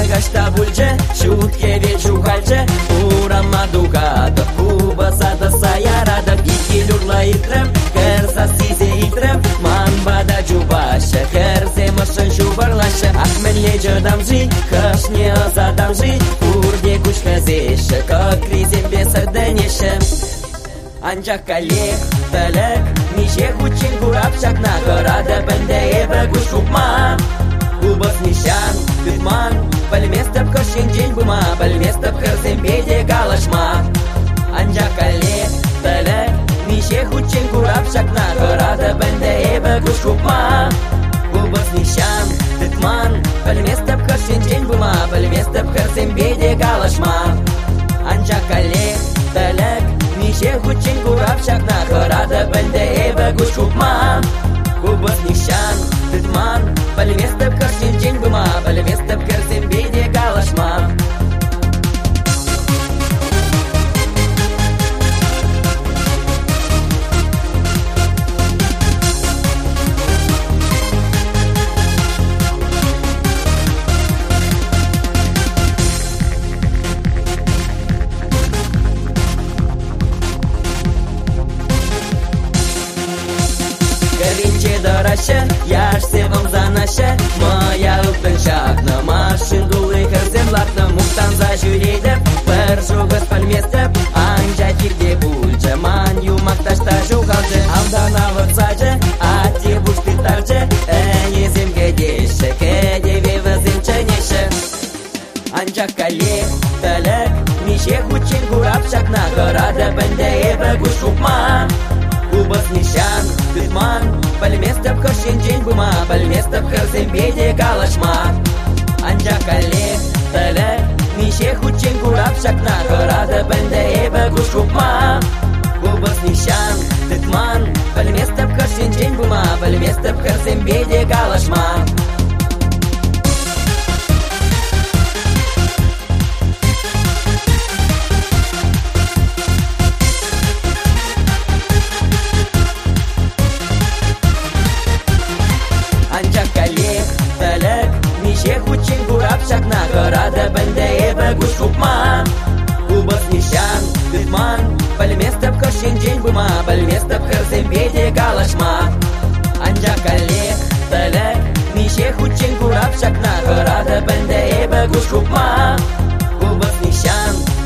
gashta bulce, šutke viečių halče, Uram adugada, kubasada sayarada, Ikiliurla itrem, kersas izė itrem, Man bada džubaše, kerse mășăn șubarlaše, Akmenle džadamži, kašnie zadamži, Urde kuškazeše, ka krizim besardeneše. Anjakalie, telek, nici hucin gurap șacna, Cărada bende ebe gușupma, Ubăs nișan, câtman, Palmestăp cășin geni buma, Palmestăp cărzem bede galașma. Anjakalie, telek, nici hucin gurap șacna, Cărada bende ebe gușupma, Ubăs nișan, câtman, Palmestăp cășin geni buma, Palmestăp cărzem bede galașma. Anjakalie, telek, nici hucin gurap șacna, Cărada bende ebe gușupma, Ubăs nișan, câtman, Palmestăp cășin geni buma, Palmestăp cărzem bede galașma. Дораше, яш се вам занаше, Моя ұлтын шақны, Машын дулы кірзем лақны, Мұқтан за жүрейді, бір жоғыз пәлместіп, Анжа кирде бұлжы, Ман юмақташта жоғалжы, Алдан авықсажы, Атте бұшты таржы, Әнезем кедеші, Кедеве візім чәнеші. Анжа кале, тәлік, Неше хучин ғурап шақна, Cărada бәнде ебі күшупма, Ubăs nișan, câtman, Palmestăp cășin geni buma, Palmestăp cărzem bede galașma. Anjakalie, telek, nici hucin gurap șacna, Cărada bende ebe gușupma, Ubăs nișan, câtman, Palmestăp cășin geni buma, Palmestăp cărzem bede galașma. Anjakalie, telek, nici hucin gurap șacna, Cărada bende ebe gușupma, Ubăs nișan, câtman, Palmestăp cășin geni buma, Palmestăp cărzem bede galașma. Anjakalie, telek, nici hucin gurap șacna, Cărada bende ebe gușupma, Ubăs nișan,